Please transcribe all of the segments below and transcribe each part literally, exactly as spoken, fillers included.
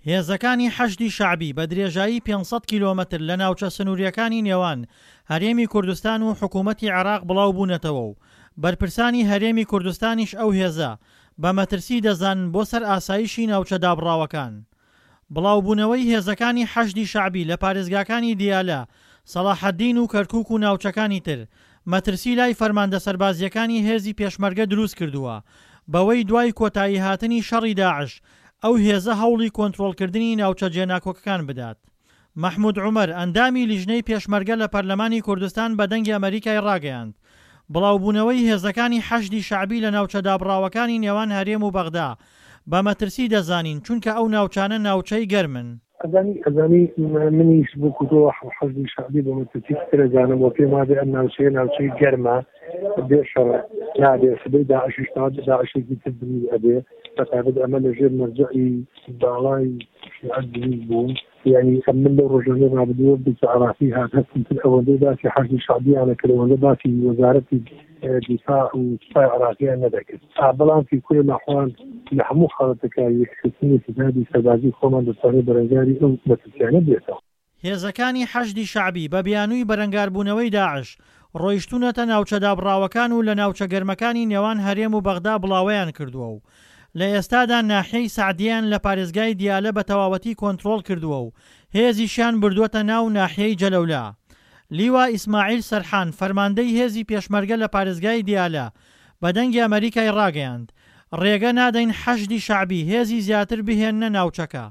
هێزەکانی حەشدی شەعبی بە درێژایی پێنج سەد کیلۆمەتر لە ناوچە سنووریەکانی نێوان هەرێمی کوردستان و حکوومەتی عێراق بڵاو بوونەتەوە و بەرپرسانی هەرێمی کوردستانیش ئەو هێزە بە مەترسی دەزانن بۆ سەر ئاسایشی ناوچە دابڕاوەکان. بڵاوبوونەوەی هێزەکانی حەشدی شەعبی لە پارێزگاکانی دیالە، سەلاحەددین و کەرکووک و ناوچەکانی تر مەترسی لای فەرماندە سەربازیەکانی هێزی پێشمەرگە دروست کردووە بەوەی دوای کۆتایی هاتنی شەڕی داعش ئەو هێزە هەوڵی کۆنتڕۆڵکردنی ناوچە جێناکۆکەکان بدات. مەحموود عومەر ئەندامی لیژنەی پێشمەرگە لە پەرلەمانی کوردستان بە دەنگی ئەمریکای ڕاگەیاند بڵاوبوونەوەی هێزەکانی حەشدی شەعبی لە ناوچە دابڕاوەکانی نێوان هەرێم و بەغدا بە مەترسی دەزانین چونکە ئەو ناوچانە ناوچەی گەرمن. ئەزانی ئەزانی منیش بۆ کردەوە حەشدی شەعبی بە مەترسی ترەزانم و پێم وابێ ئەم ناوچەیە ناوچەی گەرمە بێ شەڕ نابێ سبەی داعشیش تاوانێت داعشێکی تر دروست ئەبێ بەتابەت ئەمە لەژێر مەرجەعی باڵای شیعەت دروست بوون. يعني من لو رجعنا مع بدور بالتعرافي هذا كنت الأول باسی حشد شعبي على كل ولا باسی وزارة الدفاع والدفاع العراقي أنا ذاك أعبلان في كل الأحوال نحمو خالتك يحسسني في هذه سبازي خوما للطريق برنجاري أو متسيانة بيتا. هێزەکانی حەشدی شەعبی بە بیانووی بەرەنگاربوونەوەی داعش ڕۆیشتونەتە ناوچە دابڕاوەکان و لە ناوچە گەرمەکانی نێوان هەرێم و بەغدا بڵاوەیان کردووە و لە ئێستادا ناحیەی سعدیان لە پارێزگای دیالە بە تەواوەتی کۆنتڕۆڵ کردووە و هێزیشیان بردووەتە ناو ناحیەی جەلەولا. لیوا ئیسماعیل سەرحان فەرماندەی هێزی پێشمەرگە لە پارێزگای دیالە بە دەنگی ئەمریکای ڕاگەیاند ڕێگە نادەین حەشدی شەعبی هێزی زیاتر بهێننە ناوچەکە.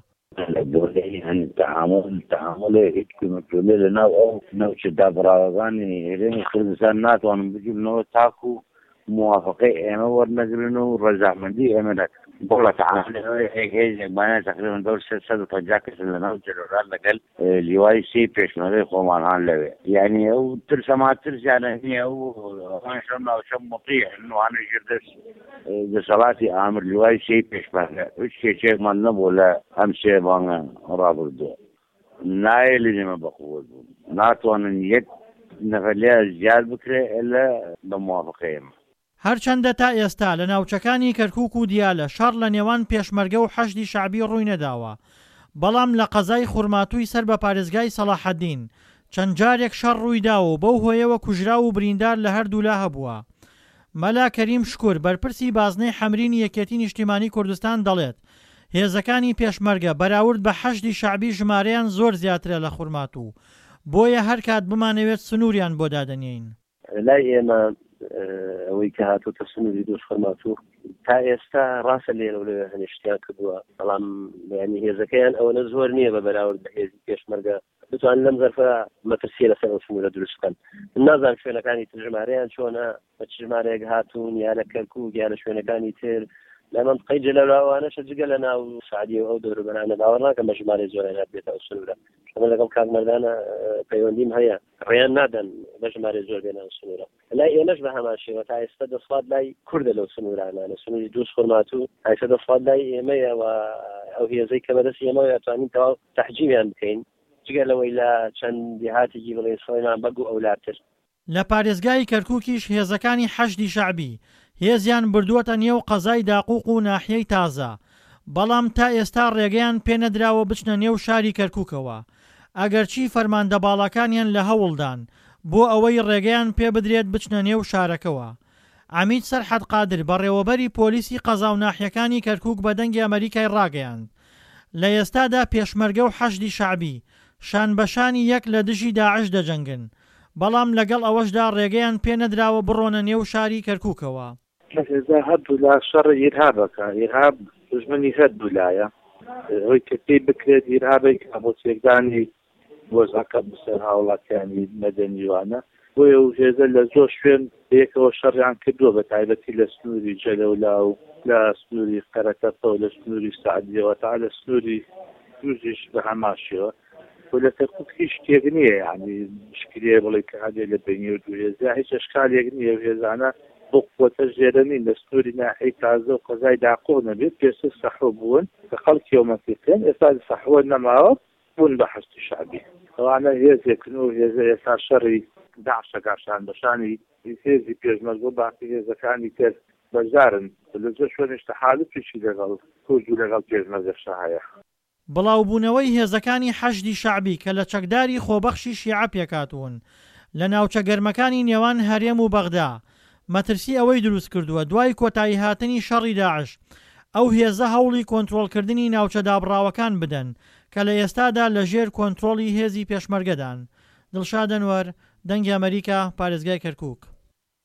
تعامل تعامل هیچ کومەکێ لەناو ئەو ناوچە دابڕاوەکانی هێرێمی کوردستان ناتوانن بجوبنەوە تاکو موافقەی ئێمە وەرنەگرن و ڕەزامەندی ئێمە دەکەن. بۆڵە تعاملەوەی هێزێکمانە تقریبا دەور سەد و پەنجا کەس لەناو جەلەولا لەگەڵ لیوای سی پێشمەرگەی خۆمانان لەوێ. یعنی ئەو ترسەما ترسیانە هەیە و ئەوانشەم ناوچە مطیعن وانە ژێر دەست دەسەڵاتی ئامر لیوای سی پێشمەرگە هیچ کێچێکمان نەبوو لە ئەم سێ مانگە ڕابردووە. نایە لێمە بەقووت بوون ناتوانن یەک نەفەر لێ زیاد بکرێ ئێلە بە موافقەی ئێمە. هەرچەندە تا ئێستا لە ناوچەکانی کەرکووک و دیالە شەڕ لە نێوان پێشمەرگە و حەشدی شەعبی ڕووی نەداوە، بەڵام لە قەزای خوڕماتووی سەر بە پارێزگای سەلاحەددین چەند جارێک شەڕ ڕووی داوە و بەو هۆیەوە کوژرا و بریندار لە هەردوو لا هەبووە. مەلا کەریم شکور بەرپرسی بازنەی حەمرینی یەکێتی نیشتیمانی کوردستان دەڵێت هێزەکانی پێشمەرگە بەراورد بە حەشدی شەعبی ژمارەیان زۆر زیاترە لە خوڕماتوو، بۆیە هەر کات بمانەوێت سنووریان بۆ دادەنێین. لای ئێمە ئەوەی کە هاتووتە سنووری دووس خۆرماتوو تا ئێستا ڕاستە لێرە لەوێ هەنیشتیان کردووە، بەڵام ینی هێزەکەیان ئەوەنە زۆر نییە بە بەراورد بە هێزی پێشمەرگە بتوانن لەم زەرفە مەترسیە لەسەر ئەو سنوورە دروست بکەن. نازانم شوێنەکانی تر ژمارەیان چۆنە بە چ ژمارەیەک هاتوون یا لە کەرکووک یا لە شوێنەکانی تر لە منطقەی جەلەولاوانەشە جگە لە ناو سعدیە و ئەو دەوروبەرانە باوەڕ ناکەم بە ژمارەی زۆرە بێتە ئەو سنوورە. ئەمە لەگەڵ کاک مەردانە پەیوەندیم هەیە ڕێیان نادەن بە ژمارەی زۆر بێنە ئەو سنوورە. لای ئێمەش بە هەمان شێوە تا ئێستا دەسڵات لای کوردە لەو سنوورانە لە سنووری دووس خۆرماتوو تا ئێستا دەسڵات لای ئێمەیە و ئەو هێزەی کە بەدەست ئێمەوە دەتوانین تەواو تەحجیمیان بکەین جگە لەوەی لە چەند دیهاتێکی بڵێ سۆیمان بەگ و ئەولاتر. لە پارێزگای کەرکووکیش هێزەکانی حەشدی شەعبی هێزیان بردووەتە نێو قەزای داقوق و ناحیەی تازە، بەڵام تا ئێستا ڕێگەیان پێنەدراوە بچنە نێو شاری کەرکووکەوە، ئەگەرچی فەرماندە باڵەکانیان لە هەوڵدان بۆ ئەوەی ڕێگەیان پێ بدرێت بچنە نێو شارەکەوە. عەمید سەرحەد قادر بەڕێوەبەری پۆلیسی قەزا و ناحیەکانی کەرکووک بە دەنگی ئەمریکای ڕاگەیاند لە ئێستادا پێشمەرگە و حەشدی شەعبی شان بەشانی یەک لە دژی داعش دەجەنگن، بەڵام لەگەڵ ئەوەشدا ڕێگەیان پێنەدراوە بڕۆنە نێو شاری کەرکووکەوە. هێزە هەردوو لا شەڕ ئیرهابەکە ئیرهاب دژمنی هەردوو لایە ئەوەی کە پێی بکرێت ئیرهابێک بۆ چێکدانی وەزەکە بەسەر هاوڵاتیانی مەدەنیوانە بۆیە و هێزە لە زۆر شوێن یەکەوە شەڕیان کردووە بە تایبەتی لە سنووری جەلەولا و لە سنووری قەرەکەتەوە لە سنووری سعدیەوە تا لە سنووری دووزیش بە هەماشیەوە لە کەرکووک هیچ شتێک نییە یعنی شکلێ بڵێ کە هەدێ لە بینی و دوو هێزە هیچ ئەشکالێک نییە هێزانە بۆ قووەتە ژێرەنین لە سنووری ناحیەی تازە و قەزای داقوق نەبێت پێشتر سەحوە بوون کە خەڵکی ئەومەتیکەن ئێستا سەحوە نەماوە بوون بە حەشدی شەعبی ئەوانە هێزێکن و هێزە ئێستا شەڕی داعشە گاشان بەشانی هێزی پێشمەرگە و باقی هێزەکانی تر بەجارن لە زۆر شوێنش تەحالوفیشی لەگەڵ کورد و لەگەڵ پێشمەرگەشە هەیە. بڵاوبوونەوەی هێزەکانی حەشدی شەعبی کە لە چەکداری خۆبەخشی شیعە پێکاتون لە ناوچە گەرمەکانی نێوان هەرێم و بەغدا مەترسی ئەوەی دروست کردووە دوای کۆتایی هاتنی شەڕی داعش ئەو هێزە هەوڵی کۆنتڕۆڵکردنی ناوچە دابڕاوەکان بدەن کە لە ئێستادا لە ژێر کۆنتڕۆڵی هێزی پێشمەرگەدان. دڵشاد ئەنوەر، دەنگی ئەمریکا، پارێزگای کەرکووک.